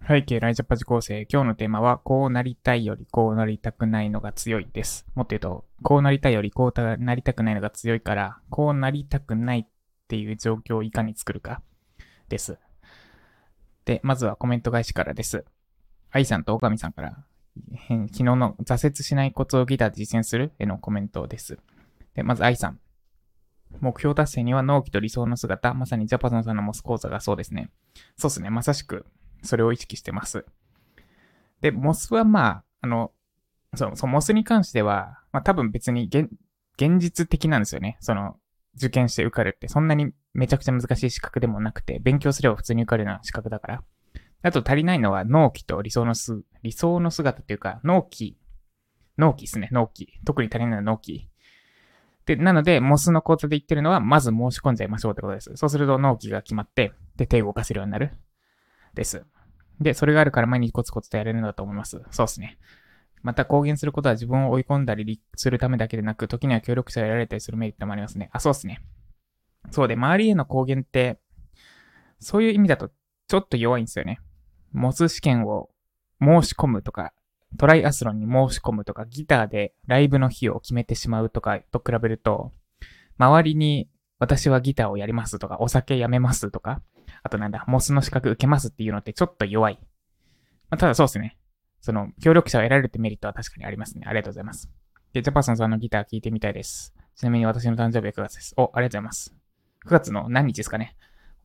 背景ライジャパ受講生、今日のテーマは、こうなりたいよりこうなりたくないのが強いです。もっと言うと、こうなりたいよりこうなりたくないのが強いから、こうなりたくないっていう状況をいかに作るかです。で、まずはコメント返しからです。愛さんと岡上さんから、昨日の挫折しないコツをギターで実践するへのコメントです。で、まず愛さん。目標達成には納期と理想の姿、まさにジャパソンさんのモス講座がそうですね。そうですね。まさしく、それを意識してます。で、モスはモスに関しては、多分別に現実的なんですよね。受験して受かるって、そんなにめちゃくちゃ難しい資格でもなくて、勉強すれば普通に受かるような資格だから。あと足りないのは納期と理想の姿っていうか、納期ですね、納期。特に足りないのは納期。で、なので、モスの講座で言ってるのは、まず申し込んじゃいましょうってことです。そうすると納期が決まって、で、手を動かせるようになる。です。で、それがあるから毎日コツコツとやれるんだと思います。そうですね。また公言することは自分を追い込んだりするためだけでなく、時には協力者を得られたりするメリットもありますね。そうですね。そうで、周りへの公言って、そういう意味だとちょっと弱いんですよね。モス試験を申し込むとか、トライアスロンに申し込むとか、ギターでライブの日を決めてしまうとかと比べると、周りに私はギターをやりますとか、お酒やめますとか、あとモスの資格受けますっていうのってちょっと弱い。ただそうですね。協力者を得られるってメリットは確かにありますね。ありがとうございます。で、ジャパソンさんのギター聴いてみたいです。ちなみに私の誕生日は9月です。ありがとうございます。9月の何日ですかね。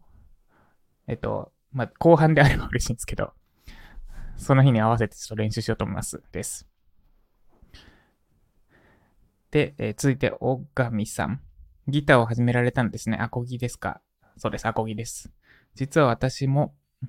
後半であれば嬉しいんですけど、その日に合わせてちょっと練習しようと思います。です。で、続いて、大神さん。ギターを始められたんですね。アコギですか？そうです、アコギです。実は私も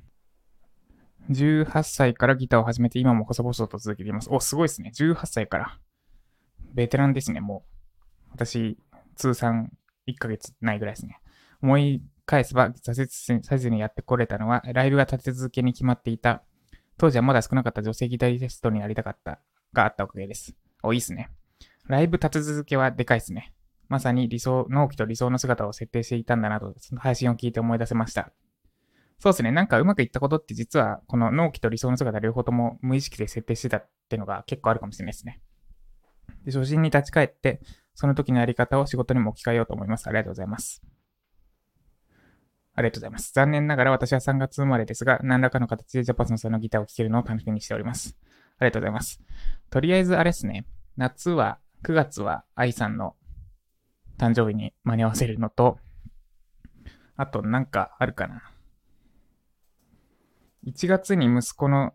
18歳からギターを始めて今も細々と続けています。すごいですね。18歳から。ベテランですね、もう。私、通算1ヶ月ないぐらいですね。思い返せば挫折せずにやってこれたのは、ライブが立て続けに決まっていた、当時はまだ少なかった女性ギタリストになりたかったがあったおかげです。いいっすね。ライブ立て続けはでかいっすね。まさに納期と理想の姿を設定していたんだなと、その配信を聞いて思い出せました。そうですね。なんかうまくいったことって実は、この納期と理想の姿両方とも無意識で設定してたっていうのが結構あるかもしれないですね。で、初心に立ち返って、その時のやり方を仕事にも置き換えようと思います。ありがとうございます。ありがとうございます。残念ながら私は3月生まれですが、何らかの形でジャパソンさんのギターを聴けるのを楽しみにしております。ありがとうございます。とりあえずあれですね。9月は愛さんの誕生日に間に合わせるのと、あとなんかあるかな。1月に息子の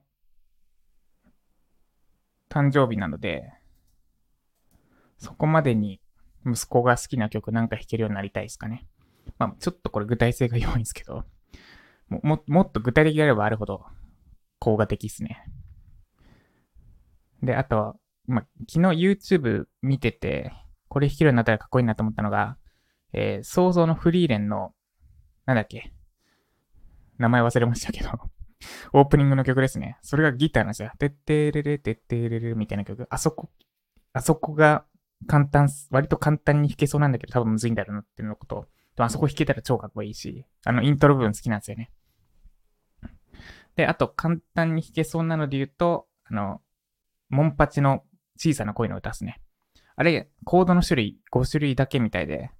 誕生日なので、そこまでに息子が好きな曲なんか弾けるようになりたいですかね。ちょっとこれ具体性が弱いんですけど、もっと具体的であればあるほど、効果的ですね。で、あと、昨日 YouTube 見てて、これ弾けるようになったらかっこいいなと思ったのが、想像のフリーレンの、なんだっけ、名前忘れましたけど、オープニングの曲ですね。それがギターなんですよ。てってれれてってれれみたいな曲。あそこが割と簡単に弾けそうなんだけど、多分むずいんだろうなっていうのこと。あそこ弾けたら超かっこいいし、イントロ部分好きなんですよね。で、あと簡単に弾けそうなので言うと、モンパチの小さな恋の歌ですね。あれ、コードの種類5種類だけみたいで、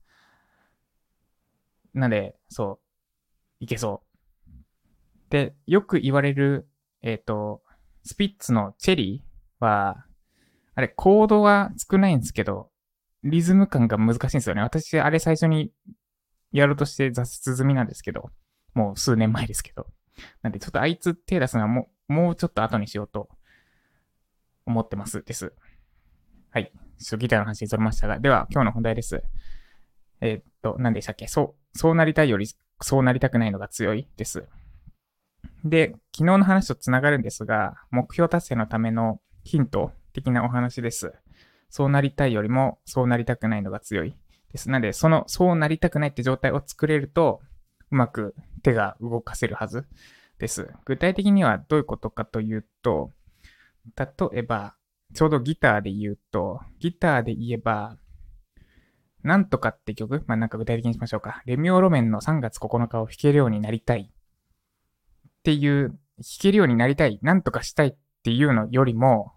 なんで、そう、いけそう。で、よく言われる、スピッツのチェリーは、あれ、コードは少ないんですけど、リズム感が難しいんですよね。私、あれ最初にやろうとして挫折済みなんですけど、もう数年前ですけど。なんで、ちょっとあいつ手出すのはもうちょっと後にしようと思ってますです。はい。ちょっとギターの話にそれましたが、では、今日の本題です。何でしたっけ？そうなりたいより、そうなりたくないのが強いです。で、昨日の話とつながるんですが、目標達成のためのヒント的なお話です。そうなりたいよりも、そうなりたくないのが強いです。なので、そうなりたくないって状態を作れると、うまく手が動かせるはずです。具体的にはどういうことかというと、例えば、ちょうどギターで言うと、ギターで言えば、なんとかって曲、なんか具体的にしましょうか。レミオロメンの3月9日を弾けるようになりたいっていう弾けるようになりたい、なんとかしたいっていうのよりも、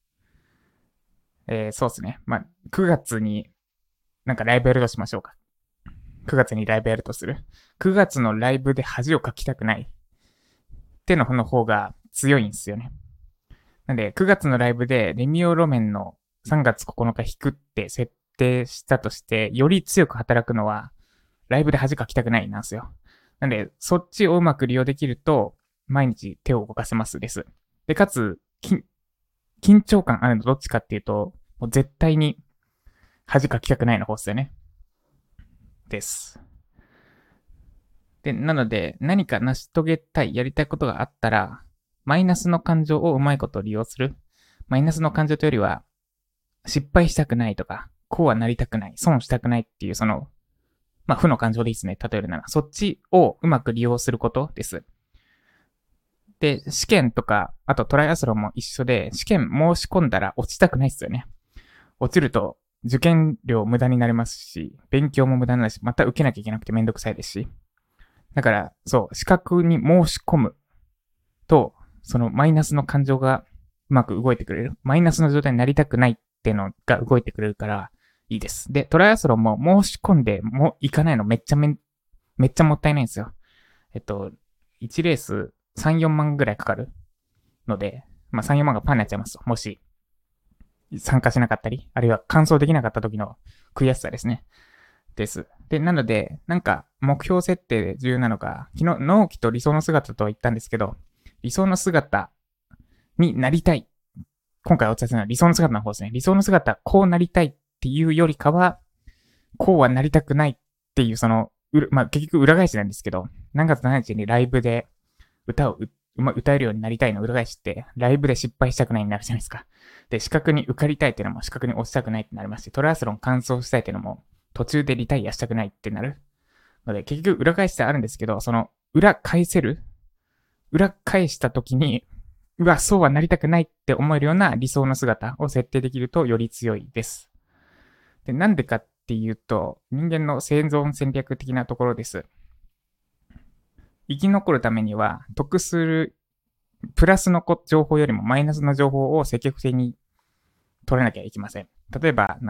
そうですね。まあ、9月になんかライブやるとしましょうか。9月にライブやるとする。9月のライブで恥をかきたくないっての方が強いんですよね。なんで、9月のライブでレミオロメンの3月9日弾くって設定したとして、より強く働くのは、ライブで恥かきたくないなんですよ。なんで、そっちをうまく利用できると、毎日手を動かせますです。で、かつ、緊張感あるのどっちかっていうと、もう絶対に恥かきたくないの方っすよね。です。で、なので、何か成し遂げたい、やりたいことがあったら、マイナスの感情をうまいこと利用する。マイナスの感情というよりは、失敗したくないとか、こうはなりたくない、損したくないっていう、まあ、負の感情でいいですね。例えるなら。そっちをうまく利用することです。で、試験とか、あとトライアスロンも一緒で、試験申し込んだら落ちたくないですよね。落ちると、受験料無駄になりますし、勉強も無駄になるし、また受けなきゃいけなくてめんどくさいですし。だから、そう、資格に申し込むと、そのマイナスの感情がうまく動いてくれる。マイナスの状態になりたくないっていうのが動いてくれるから、いいです。で、トライアスロンも申し込んでも行かないのめっちゃもったいないんですよ。1レース3、4万ぐらいかかるので、まあ3、4万がパンになっちゃいますと。もし、参加しなかったり、あるいは完走できなかった時の悔しさですね。です。で、なので、なんか、目標設定で重要なのが、昨日、納期と理想の姿とは言ったんですけど、理想の姿になりたい。今回お伝えするのは理想の姿の方ですね。理想の姿、こうなりたいっていうよりかは、こうはなりたくないっていう、まあ、結局裏返しなんですけど、何月何日にライブで歌えるようになりたいの裏返しって、ライブで失敗したくないになるじゃないですか。で、資格に受かりたいっていうのも資格に落ちたくないってなりますし、トライアスロン完走したいっていうのも途中でリタイアしたくないってなる。ので、結局裏返してあるんですけど、裏返した時に、うわ、そうはなりたくないって思えるような理想の姿を設定できるとより強いです。で、なんでかっていうと、人間の生存戦略的なところです。生き残るためには、得するプラスの情報よりもマイナスの情報を積極的に取らなきゃいけません。例えば、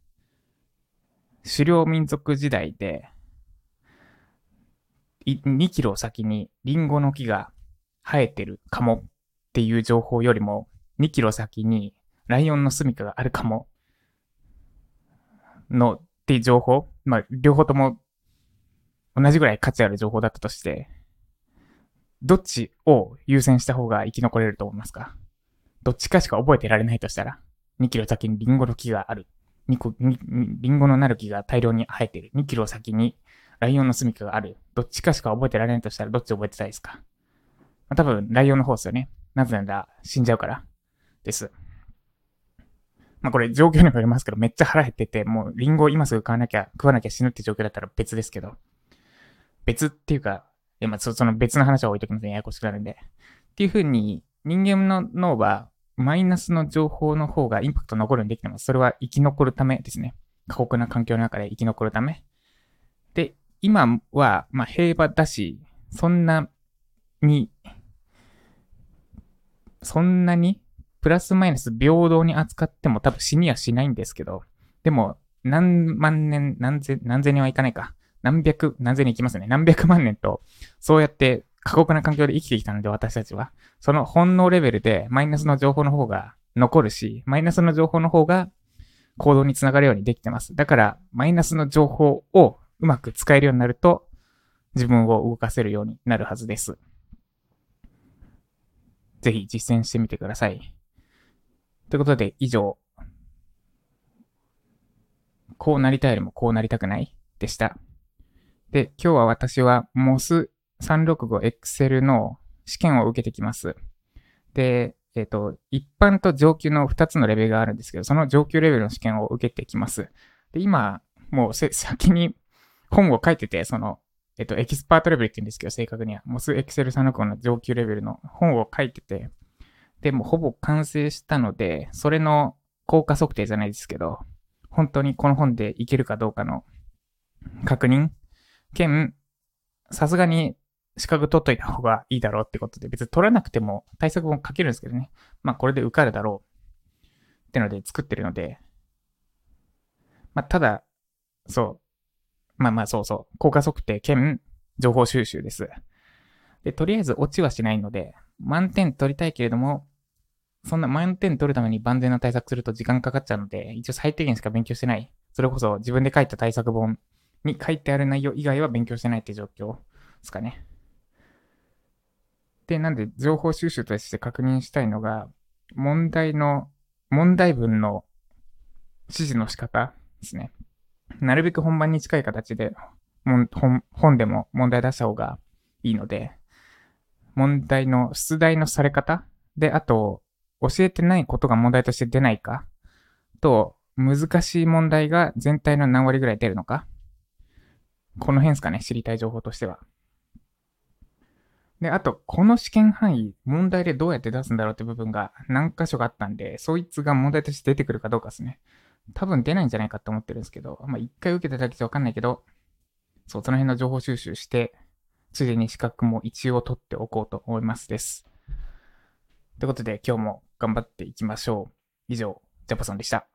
狩猟民族時代で、2キロ先にリンゴの木が生えてるかもっていう情報よりも、2キロ先にライオンの住処があるかもっていう情報、まあ、両方とも同じぐらい価値ある情報だったとして、どっちを優先した方が生き残れると思いますか？どっちかしか覚えてられないとしたら、2キロ先にリンゴの木がある。リンゴのなる木が大量に生えている。2キロ先にライオンの住処がある。どっちかしか覚えてられないとしたら、どっち覚えてたいですか？多分、ライオンの方ですよね。なぜなら、死んじゃうから。です。まあこれ状況にもよりますけど、めっちゃ腹減ってて、もうリンゴを今すぐ食わなきゃ死ぬって状況だったら別ですけど。別っていうか、まあその別の話は置いときますね。ややこしくなるんで。っていう風に、人間の脳は、マイナスの情報の方がインパクト残るようにできてます。それは生き残るためですね。過酷な環境の中で生き残るため。で、今は、まあ平和だし、そんなに、プラスマイナス平等に扱っても多分死にはしないんですけど、でも、何万年、何千年はいかないか。何千年いきますね。何百万年と、そうやって過酷な環境で生きてきたので、私たちは。その本能レベルでマイナスの情報の方が残るし、マイナスの情報の方が行動につながるようにできてます。だから、マイナスの情報をうまく使えるようになると、自分を動かせるようになるはずです。ぜひ実践してみてください。ということで、以上、こうなりたいよりもこうなりたくないでした。で、今日は私は MOS365 Excel の試験を受けてきます。で、一般と上級の2つのレベルがあるんですけど、その上級レベルの試験を受けてきます。で、今、もう先に本を書いてて、エキスパートレベルって言うんですけど、正確には、MOS Excel 365の上級レベルの本を書いてて、で、もうほぼ完成したので、それの効果測定じゃないですけど、本当にこの本でいけるかどうかの確認兼、さすがに資格取っといた方がいいだろうってことで、別に取らなくても対策本書けるんですけどね。まあこれで受かるだろうってので作ってるので、まあただ、そう、まあまあそうそう、効果測定兼情報収集です。で、とりあえず落ちはしないので、満点取りたいけれども、そんな満点取るために万全な対策すると時間かかっちゃうので、一応最低限しか勉強してない。それこそ自分で書いた対策本に書いてある内容以外は勉強してないって状況ですかね。で、なんで情報収集として確認したいのが、問題文の指示の仕方ですね。なるべく本番に近い形で本でも問題出した方がいいので、問題の出題のされ方で、あと、教えてないことが問題として出ないかと、難しい問題が全体の何割ぐらい出るのか。この辺ですかね、知りたい情報としては。で、あと、この試験範囲、問題でどうやって出すんだろうって部分が何箇所かあったんで、そいつが問題として出てくるかどうかですね。多分出ないんじゃないかって思ってるんですけど、まあ、一回受けただけじゃわかんないけど、そう、その辺の情報収集して、ついでに資格も一応取っておこうと思いますです。ということで、今日も頑張っていきましょう。以上、ジャパソンでした。